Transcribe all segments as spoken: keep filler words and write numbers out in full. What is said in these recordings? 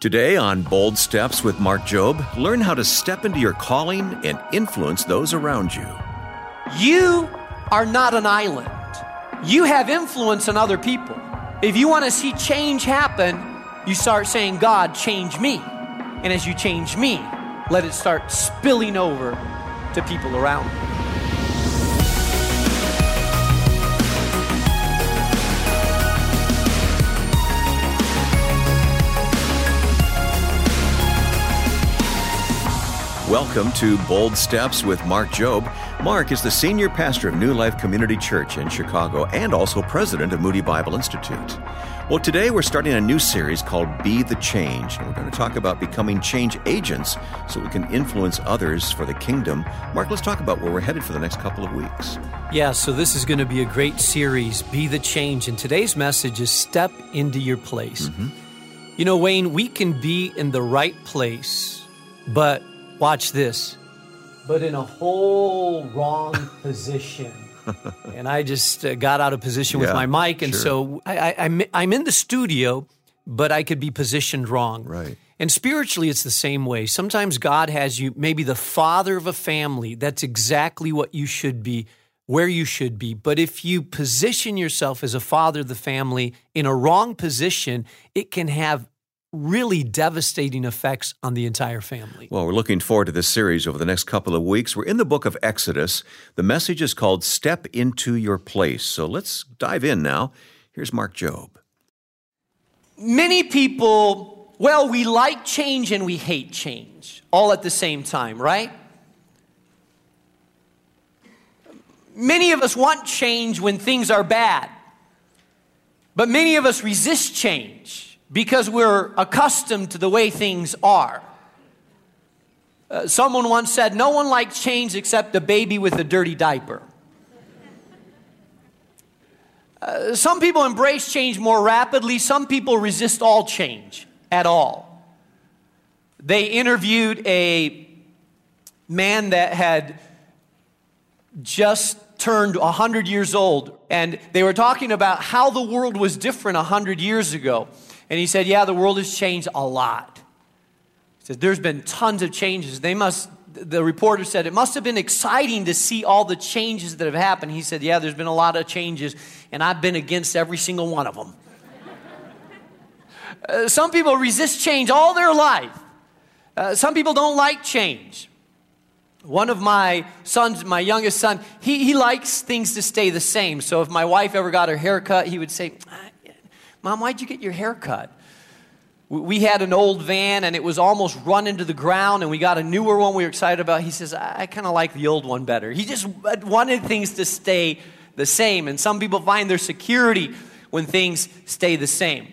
Today on Bold Steps with Mark Jobe, learn how to step into your calling and influence those around you. You are not an island. You have influence on other people. If you want to see change happen, you start saying, God, change me. And as you change me, let it start spilling over to people around you. Welcome to Bold Steps with Mark Jobe. Mark is the senior pastor of New Life Community Church in Chicago and also president of Moody Bible Institute. Well, today we're starting a new series called Be the Change, and we're going to talk about becoming change agents so we can influence others for the kingdom. Mark, let's talk about where we're headed for the next couple of weeks. Yeah, so this is going to be a great series, Be the Change, and today's message is Step into Your Place. Mm-hmm. You know, Wayne, we can be in the right place, but watch this, but in a whole wrong position. And I just uh, got out of position with yeah, my mic, and sure. so I, I, I'm, I'm in the studio, but I could be positioned wrong. Right. And spiritually, it's the same way. Sometimes God has you maybe the father of a family. That's exactly what you should be, where you should be. But if you position yourself as a father of the family in a wrong position, it can have really devastating effects on the entire family. Well, we're looking forward to this series over the next couple of weeks. We're in the book of Exodus. The message is called Step into Your Place. So let's dive in now. Here's Mark Jobe. Many people, well, we like change and we hate change all at the same time, right? Many of us want change when things are bad, but many of us resist change because we're accustomed to the way things are. Uh, someone once said, no one likes change except a baby with a dirty diaper. Uh, some people embrace change more rapidly. Some people resist all change at all. They interviewed a man that had just turned one hundred years old, and they were talking about how the world was different one hundred years ago. And he said, yeah, the world has changed a lot. He said, there's been tons of changes. They must, the reporter said, it must have been exciting to see all the changes that have happened. He said, yeah, there's been a lot of changes, and I've been against every single one of them. uh, some people resist change all their life. Uh, some people don't like change. One of my sons, my youngest son, he, he likes things to stay the same. So if my wife ever got her hair cut, he would say, Mom, why'd you get your hair cut? We had an old van, and it was almost run into the ground, and we got a newer one we were excited about. He says, I, I kind of like the old one better. He just wanted things to stay the same, and some people find their security when things stay the same.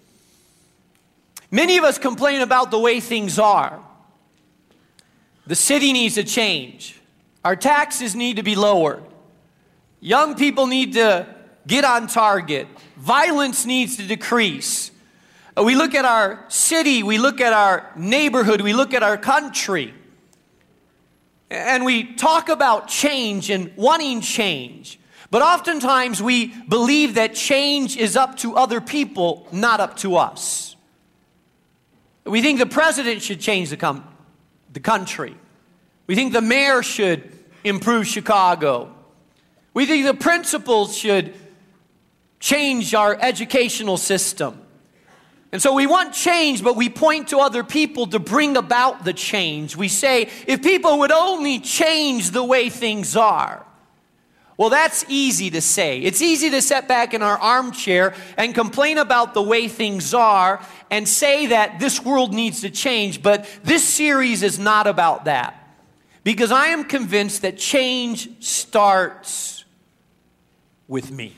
Many of us complain about the way things are. The city needs to change. Our taxes need to be lowered. Young people need to get on target. Violence needs to decrease. We look at our city, we look at our neighborhood, we look at our country, and we talk about change and wanting change. But oftentimes we believe that change is up to other people, not up to us. We think the president should change the, com- the country. We think the mayor should improve Chicago. We think the principals should change our educational system. And so we want change, but we point to other people to bring about the change. We say, if people would only change the way things are. Well, that's easy to say. It's easy to sit back in our armchair and complain about the way things are and say that this world needs to change. But this series is not about that. Because I am convinced that change starts with me.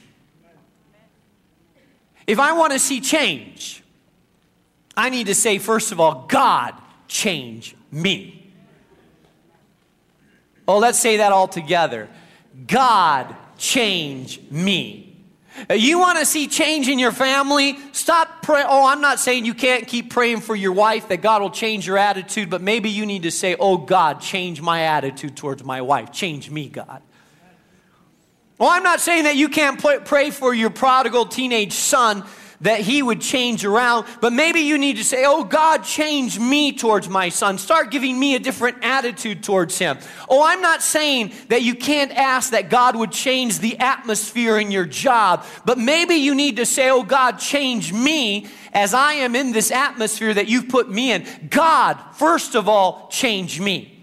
If I want to see change, I need to say, first of all, God, change me. Oh, let's say that all together. God, change me. You want to see change in your family? Stop praying. Oh, I'm not saying you can't keep praying for your wife that God will change your attitude, but maybe you need to say, oh, God, change my attitude towards my wife. Change me, God. Well, I'm not saying that you can't pray for your prodigal teenage son, that he would change around. But maybe you need to say, oh, God, change me towards my son. Start giving me a different attitude towards him. Oh, I'm not saying that you can't ask that God would change the atmosphere in your job. But maybe you need to say, oh, God, change me as I am in this atmosphere that you've put me in. God, first of all, change me.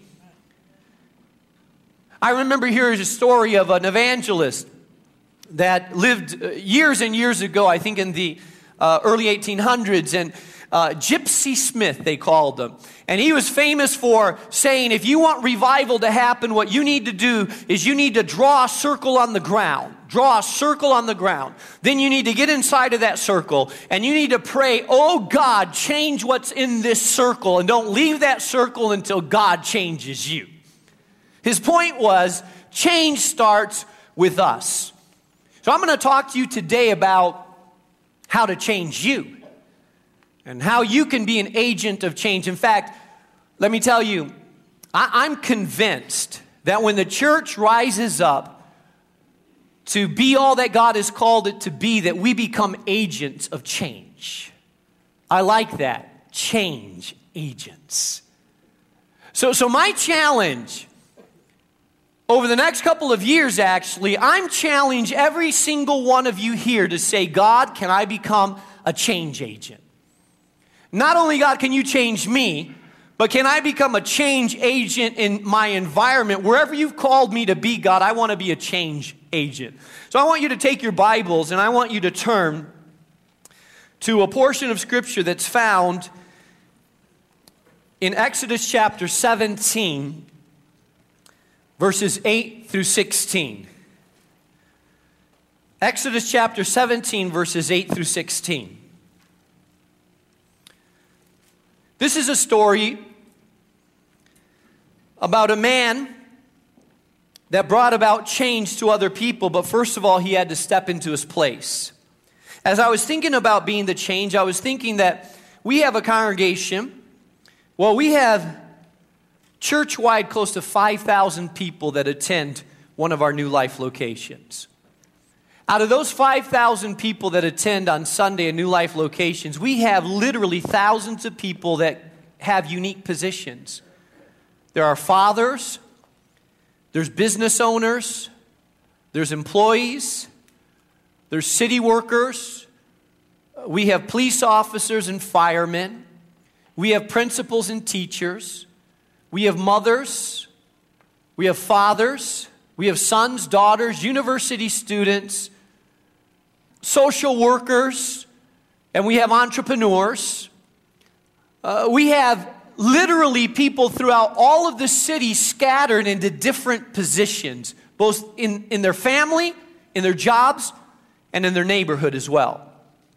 I remember hearing a story of an evangelist that lived years and years ago, I think in the uh, early eighteen hundreds, and uh, Gypsy Smith, they called him. And he was famous for saying, if you want revival to happen, what you need to do is you need to draw a circle on the ground. Draw a circle on the ground. Then you need to get inside of that circle, and you need to pray, oh God, change what's in this circle, and don't leave that circle until God changes you. His point was, change starts with us. So I'm going to talk to you today about how to change you and how you can be an agent of change. In fact, let me tell you, I, I'm convinced that when the church rises up to be all that God has called it to be, that we become agents of change. I like that. Change agents. So, so my challenge over the next couple of years, actually, I'm challenging every single one of you here to say, God, can I become a change agent? Not only, God, can you change me, but can I become a change agent in my environment? Wherever you've called me to be, God, I want to be a change agent. So I want you to take your Bibles and I want you to turn to a portion of Scripture that's found in Exodus chapter seventeen, verses eight through sixteen. Exodus chapter seventeen, verses eight through sixteen. This is a story about a man that brought about change to other people, but first of all, he had to step into his place. As I was thinking about being the change, I was thinking that we have a congregation. Well, we have church-wide close to five thousand people that attend one of our New Life locations. Out of those five thousand people that attend on Sunday at New Life locations, we have literally thousands of people that have unique positions. There are fathers, there's business owners, there's employees, there's city workers, we have police officers and firemen, we have principals and teachers, we have mothers, we have fathers, we have sons, daughters, university students, social workers, and we have entrepreneurs. Uh, we have literally people throughout all of the city scattered into different positions, both in, in their family, in their jobs, and in their neighborhood as well.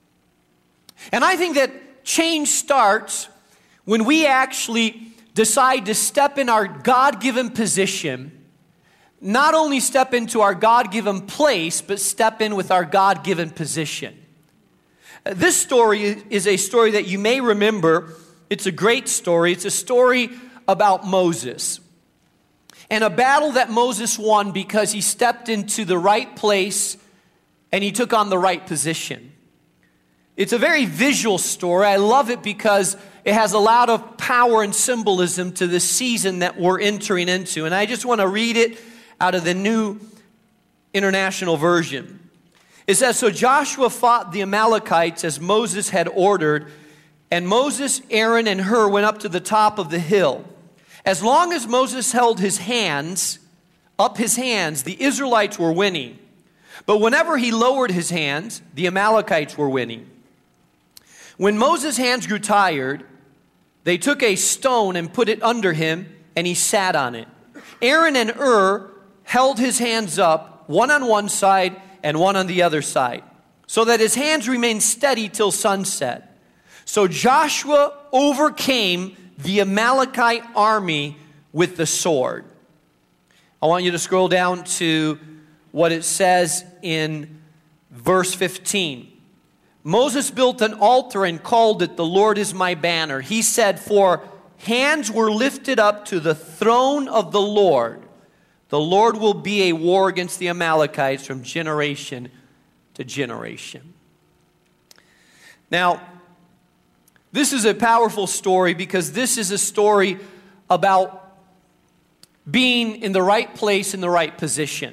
And I think that change starts when we actually decide to step in our God-given position, not only step into our God-given place, but step in with our God-given position. This story is a story that you may remember. It's a great story. It's a story about Moses and a battle that Moses won because he stepped into the right place and he took on the right position. It's a very visual story. I love it because it has a lot of power and symbolism to the season that we're entering into. And I just want to read it out of the New International Version. It says, so Joshua fought the Amalekites as Moses had ordered, and Moses, Aaron, and Hur went up to the top of the hill. As long as Moses held his hands, up his hands, the Israelites were winning. But whenever he lowered his hands, the Amalekites were winning. When Moses' hands grew tired, they took a stone and put it under him, and he sat on it. Aaron and Hur held his hands up, one on one side and one on the other side, so that his hands remained steady till sunset. So Joshua overcame the Amalekite army with the sword. I want you to scroll down to what it says in verse fifteen. Moses built an altar and called it, "The Lord is my banner." He said, "For hands were lifted up to the throne of the Lord. The Lord will be a war against the Amalekites from generation to generation." Now, this is a powerful story because this is a story about being in the right place in the right position.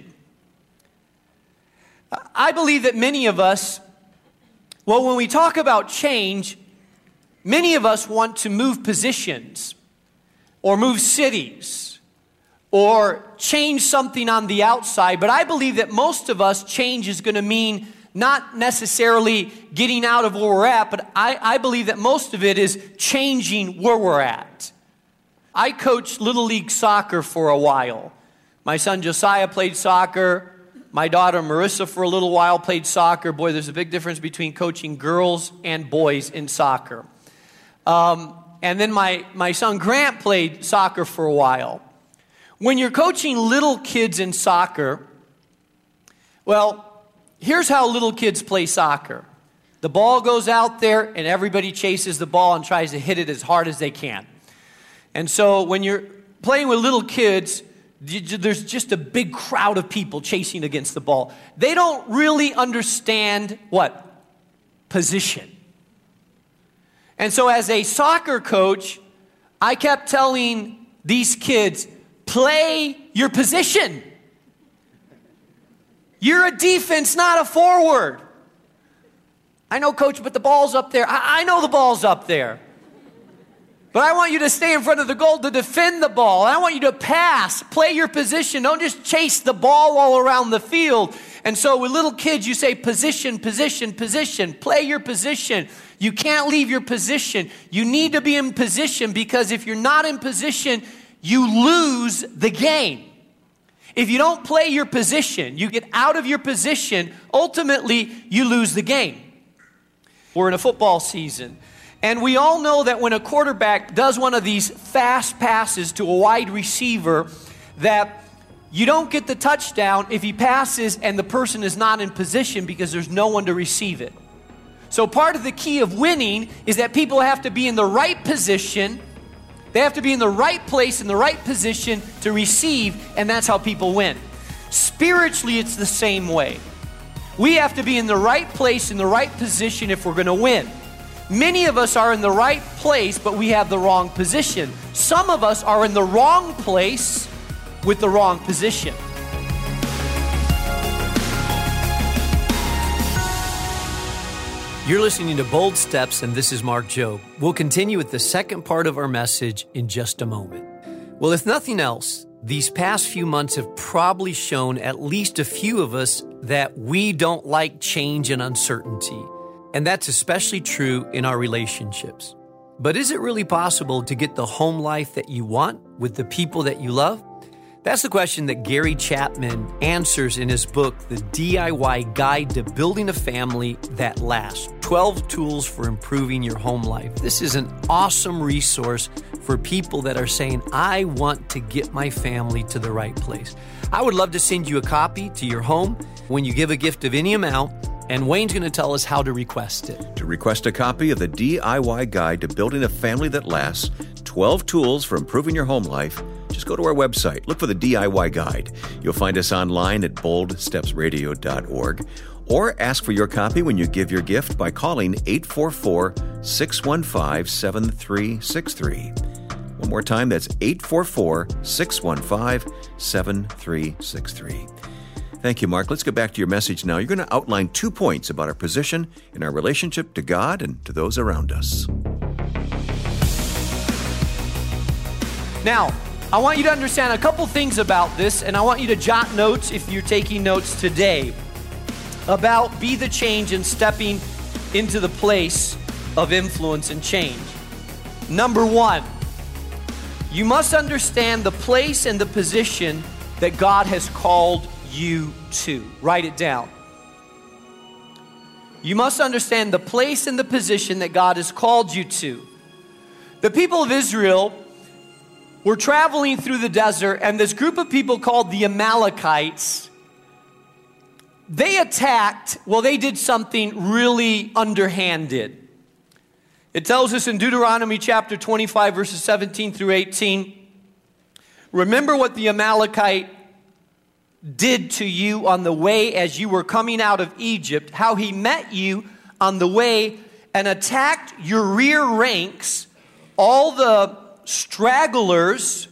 I believe that many of us, well, when we talk about change, many of us want to move positions or move cities or change something on the outside. But I believe that most of us, change is going to mean not necessarily getting out of where we're at, but I, I believe that most of it is changing where we're at. I coached Little League soccer for a while. My son Josiah played soccer. My daughter Marissa for a little while played soccer. Boy, there's a big difference between coaching girls and boys in soccer. Um, and then my, my son Grant played soccer for a while. When you're coaching little kids in soccer, well, here's how little kids play soccer. The ball goes out there and everybody chases the ball and tries to hit it as hard as they can. And so when you're playing with little kids, there's just a big crowd of people chasing against the ball. They don't really understand what? Position. And so as a soccer coach, I kept telling these kids, play your position. You're a defense, not a forward. I know, coach, but the ball's up there. I, I know the ball's up there. But I want you to stay in front of the goal to defend the ball. I want you to pass, play your position. Don't just chase the ball all around the field. And so with little kids, you say position, position, position. Play your position. You can't leave your position. You need to be in position because if you're not in position, you lose the game. If you don't play your position, you get out of your position, ultimately you lose the game. We're in a football season. And we all know that when a quarterback does one of these fast passes to a wide receiver, that you don't get the touchdown if he passes and the person is not in position because there's no one to receive it. So part of the key of winning is that people have to be in the right position. They have to be in the right place, in the right position to receive, and that's how people win. Spiritually, it's the same way. We have to be in the right place, in the right position if we're going to win. Many of us are in the right place, but we have the wrong position. Some of us are in the wrong place with the wrong position. You're listening to Bold Steps, and this is Mark Jobe. We'll continue with the second part of our message in just a moment. Well, if nothing else, these past few months have probably shown at least a few of us that we don't like change and uncertainty. And that's especially true in our relationships. But is it really possible to get the home life that you want with the people that you love? That's the question that Gary Chapman answers in his book, The D I Y Guide to Building a Family That Lasts, twelve Tools for Improving Your Home Life. This is an awesome resource for people that are saying, I want to get my family to the right place. I would love to send you a copy to your home when you give a gift of any amount, and Wayne's going to tell us how to request it. To request a copy of the D I Y Guide to Building a Family That Lasts, twelve Tools for Improving Your Home Life, just go to our website. Look for the D I Y Guide. You'll find us online at bold steps radio dot org. Or ask for your copy when you give your gift by calling eight four four, six one five, seven three six three. One more time, that's eight four four, six one five, seven three six three. Thank you, Mark. Let's get back to your message now. You're going to outline two points about our position in our relationship to God and to those around us. Now, I want you to understand a couple things about this, and I want you to jot notes if you're taking notes today about be the change and stepping into the place of influence and change. Number one, you must understand the place and the position that God has called you to. Write it down. You must understand the place and the position that God has called you to. The people of Israel were traveling through the desert, and this group of people called the Amalekites, they attacked, well, they did something really underhanded. It tells us in Deuteronomy chapter twenty-five, verses seventeen through eighteen, remember what the Amalekite did to you on the way as you were coming out of Egypt, how he met you on the way and attacked your rear ranks, all the stragglers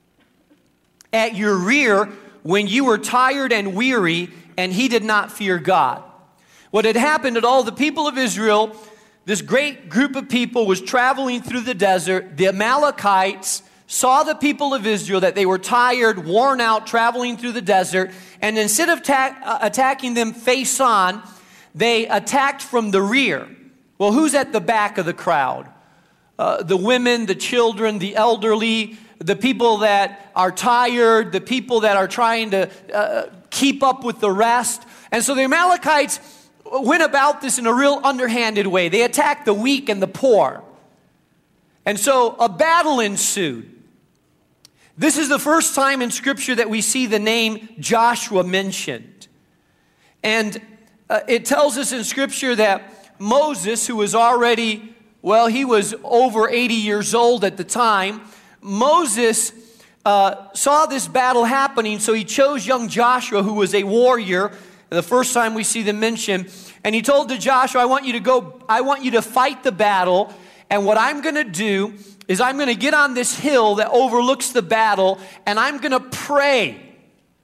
at your rear when you were tired and weary, and he did not fear God. What had happened at all the people of Israel, this great group of people was traveling through the desert. The Amalekites saw the people of Israel, that they were tired, worn out, traveling through the desert, and instead of ta- uh, attacking them face on, they attacked from the rear. Well, who's at the back of the crowd? Uh, the women, the children, the elderly, the people that are tired, the people that are trying to uh, keep up with the rest. And so the Amalekites went about this in a real underhanded way. They attacked the weak and the poor. And so a battle ensued. This is the first time in Scripture that we see the name Joshua mentioned. And uh, it tells us in Scripture that Moses, who was already, well, he was over eighty years old at the time, Moses uh, saw this battle happening, so he chose young Joshua, who was a warrior, the first time we see them mentioned, and he told to Joshua, I want you to go, I want you to fight the battle, and what I'm going to do is I'm going to get on this hill that overlooks the battle, and I'm going to pray.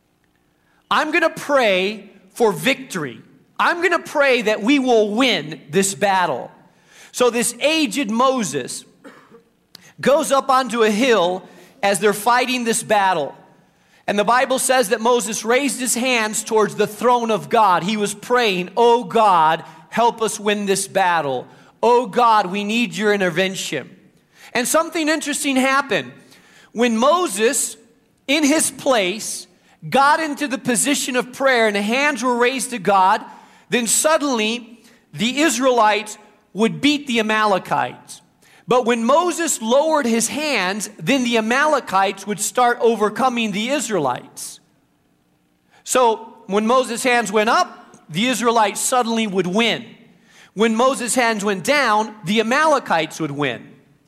I'm going to pray for victory. I'm going to pray that we will win this battle. So this aged Moses goes up onto a hill as they're fighting this battle. And the Bible says that Moses raised his hands towards the throne of God. He was praying, oh God, help us win this battle. Oh God, we need your intervention. And something interesting happened. When Moses, in his place, got into the position of prayer and the hands were raised to God, then suddenly the Israelites would beat the Amalekites. But when Moses lowered his hands, then the Amalekites would start overcoming the Israelites. So when Moses' hands went up, the Israelites suddenly would win. When Moses' hands went down, the Amalekites would win.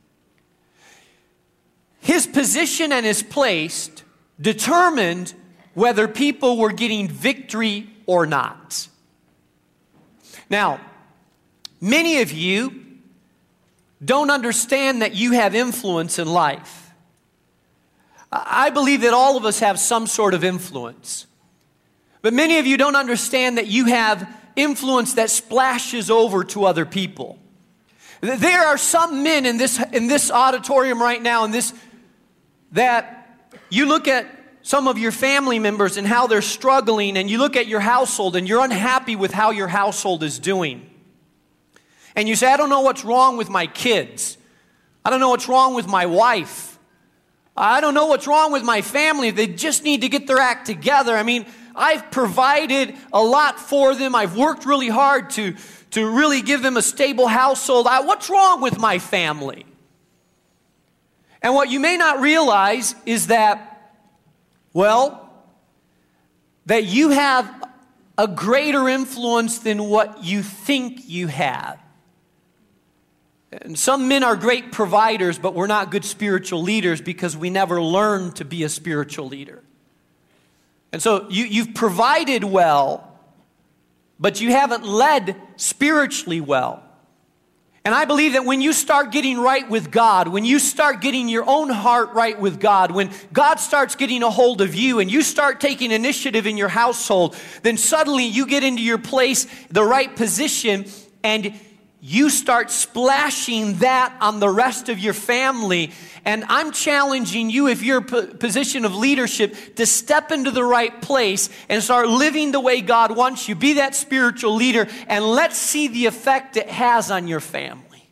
His position and his place determined whether people were getting victory or not. Now, many of you don't understand that you have influence in life. I believe that all of us have some sort of influence. But many of you don't understand that you have influence that splashes over to other people. There are some men in this in this auditorium right now, in this, that you look at some of your family members and how they're struggling, and you look at your household and you're unhappy with how your household is doing. And you say, I don't know what's wrong with my kids. I don't know what's wrong with my wife. I don't know what's wrong with my family. They just need to get their act together. I mean, I've provided a lot for them. I've worked really hard to, to really give them a stable household. I, what's wrong with my family? And what you may not realize is that, well, that you have a greater influence than what you think you have. And some men are great providers, but we're not good spiritual leaders because we never learned to be a spiritual leader. And so you, you've provided well, but you haven't led spiritually well. And I believe that when you start getting right with God, when you start getting your own heart right with God, when God starts getting a hold of you and you start taking initiative in your household, then suddenly you get into your place, the right position, and you start splashing that on the rest of your family. And I'm challenging you, if you're in a position of leadership, to step into the right place and start living the way God wants you. Be that spiritual leader, and let's see the effect it has on your family.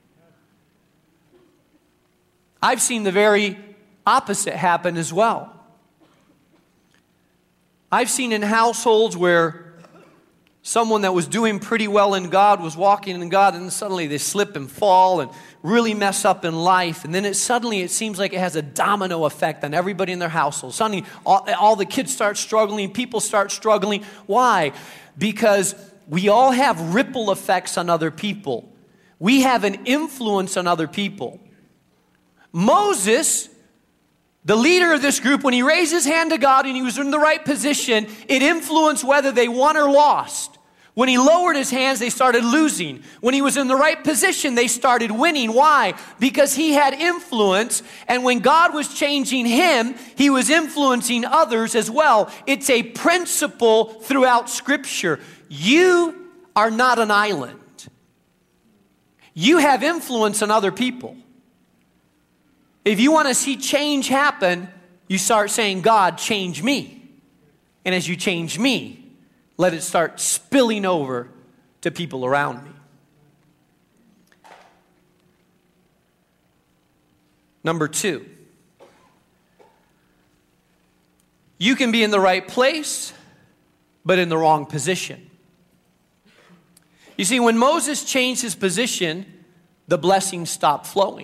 I've seen the very opposite happen as well. I've seen in households where someone that was doing pretty well in God was walking in God, and suddenly they slip and fall and really mess up in life. And then it suddenly it seems like it has a domino effect on everybody in their household. Suddenly all, all the kids start struggling, people start struggling. Why? Because we all have ripple effects on other people. We have an influence on other people. Moses, the leader of this group, when he raised his hand to God and he was in the right position, it influenced whether they won or lost. When he lowered his hands, they started losing. When he was in the right position, they started winning. Why? Because he had influence, and when God was changing him, he was influencing others as well. It's a principle throughout Scripture. You are not an island. You have influence on other people. If you want to see change happen, you start saying, God, change me. And as you change me, let it start spilling over to people around me. Number two, you can be in the right place, but in the wrong position. You see, when Moses changed his position, the blessings stopped flowing.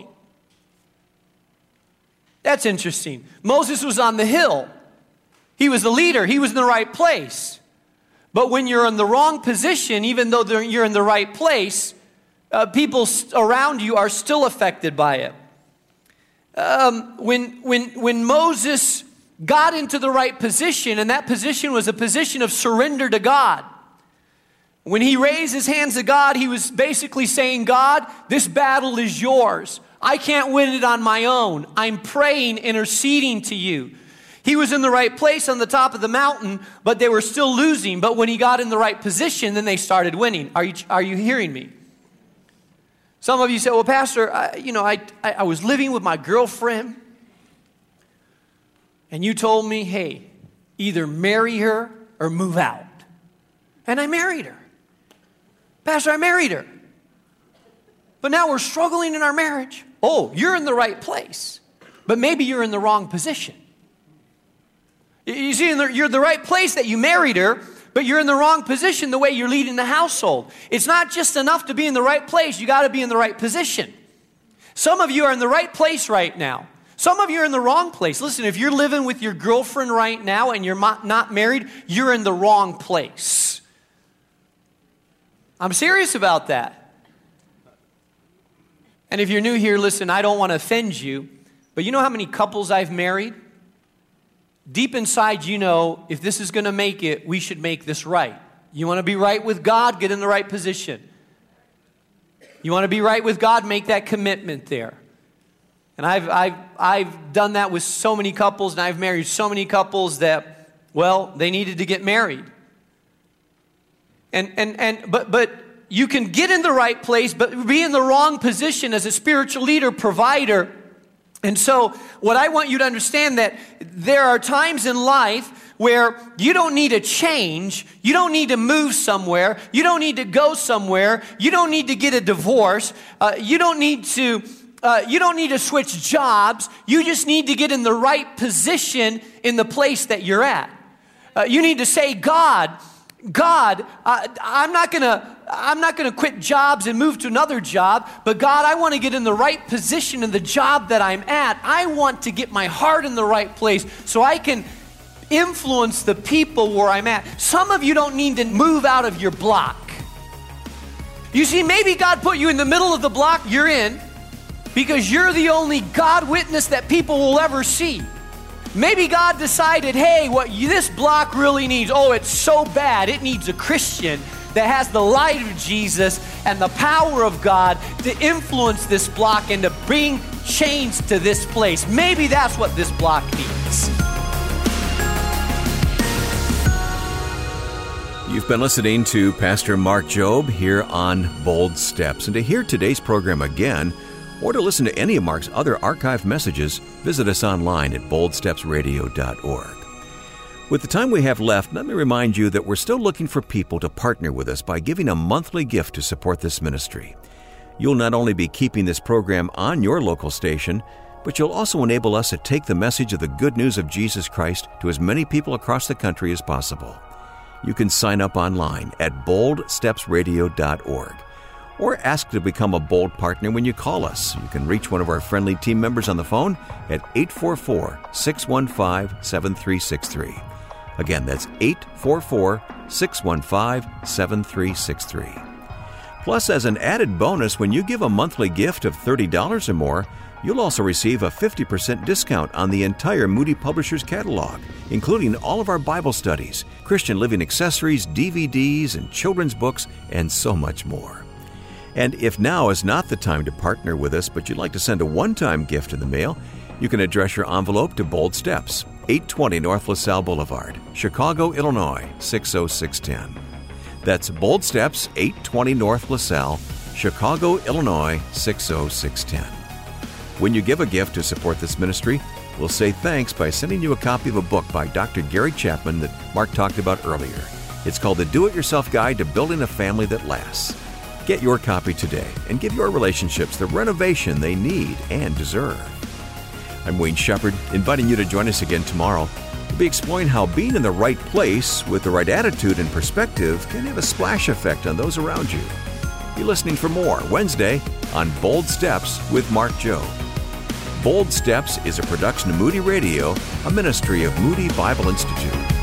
That's interesting. Moses was on the hill. He was the leader. He was in the right place. But when you're in the wrong position, even though you're in the right place, uh, people around you are still affected by it. Um, when, when, when Moses got into the right position, and that position was a position of surrender to God, when he raised his hands to God, he was basically saying, God, this battle is yours. I can't win it on my own. I'm praying, interceding to you. He was in the right place on the top of the mountain, but they were still losing. But when he got in the right position, then they started winning. Are you, are you hearing me? Some of you say, well, Pastor, I, you know, I, I, I was living with my girlfriend, and you told me, hey, either marry her or move out. And I married her. Pastor, I married her. But now we're struggling in our marriage. Oh, you're in the right place, but maybe you're in the wrong position. You see, you're in the right place that you married her, but you're in the wrong position the way you're leading the household. It's not just enough to be in the right place. You got to be in the right position. Some of you are in the right place right now. Some of you are in the wrong place. Listen, if you're living with your girlfriend right now and you're not married, you're in the wrong place. I'm serious about that. And if you're new here, listen, I don't want to offend you, but you know how many couples I've married? Deep inside, you know, if this is going to make it, we should make this right. You want to be right with God? Get in the right position. You want to be right with God? Make that commitment there. And I've, I've, I've done that with so many couples, and I've married so many couples that, well, they needed to get married. And, and, and, but, but you can get in the right place, but be in the wrong position as a spiritual leader, provider. And so what I want you to understand that there are times in life where you don't need a change, you don't need to move somewhere, you don't need to go somewhere, you don't need to get a divorce, uh, you don't need to uh, you don't need to switch jobs, you just need to get in the right position in the place that you're at. Uh, you need to say, God, God, uh, I'm not gonna I'm not gonna quit jobs and move to another job, but God, I want to get in the right position in the job that I'm at. I want to get my heart in the right place so I can influence the people where I'm at. Some of you don't need to move out of your block. You see, maybe God put you in the middle of the block you're in because you're the only God witness that people will ever see. Maybe God decided, hey, what this block really needs, oh, it's so bad, it needs a Christian that has the light of Jesus and the power of God to influence this block and to bring change to this place. Maybe that's what this block needs. You've been listening to Pastor Mark Jobe here on Bold Steps. And to hear today's program again, or to listen to any of Mark's other archived messages, visit us online at bold steps radio dot org. With the time we have left, let me remind you that we're still looking for people to partner with us by giving a monthly gift to support this ministry. You'll not only be keeping this program on your local station, but you'll also enable us to take the message of the good news of Jesus Christ to as many people across the country as possible. You can sign up online at bold steps radio dot org. Or ask to become a Bold partner when you call us. You can reach one of our friendly team members on the phone at eight four four, six one five, seven three six three. Again, that's eight four four, six one five, seven three six three. Plus, as an added bonus, when you give a monthly gift of thirty dollars or more, you'll also receive a fifty percent discount on the entire Moody Publishers catalog, including all of our Bible studies, Christian living accessories, D V Ds, and children's books, and so much more. And if now is not the time to partner with us, but you'd like to send a one-time gift in the mail, you can address your envelope to Bold Steps, eight twenty North LaSalle Boulevard, Chicago, Illinois, six oh six one oh. That's Bold Steps, eight twenty North LaSalle, Chicago, Illinois, six oh six one oh. When you give a gift to support this ministry, we'll say thanks by sending you a copy of a book by Doctor Gary Chapman that Mark talked about earlier. It's called The Do-It-Yourself Guide to Building a Family That Lasts. Get your copy today and give your relationships the renovation they need and deserve. I'm Wayne Shepherd, inviting you to join us again tomorrow. We'll be exploring how being in the right place with the right attitude and perspective can have a splash effect on those around you. Be listening for more Wednesday on Bold Steps with Mark Jobe. Bold Steps is a production of Moody Radio, a ministry of Moody Bible Institute.